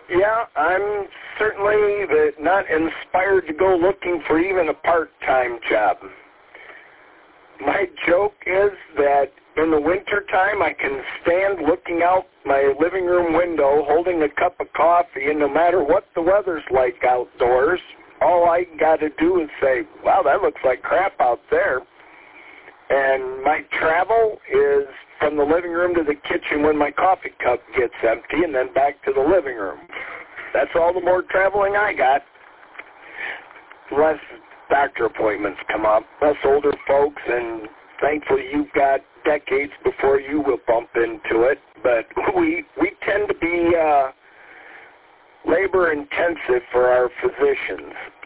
Yeah, I'm certainly not inspired to go looking for even a part-time job. My joke is that in the wintertime I can stand looking out my living room window holding a cup of coffee, and no matter what the weather's like outdoors, all I got to do is say, wow, that looks like crap out there. And my travel is from the living room to the kitchen when my coffee cup gets empty, and then back to the living room. That's all the more traveling I got. Less doctor appointments come up, less older folks, and thankfully you've got decades before you will bump into it. But we tend to be labor intensive for our physicians.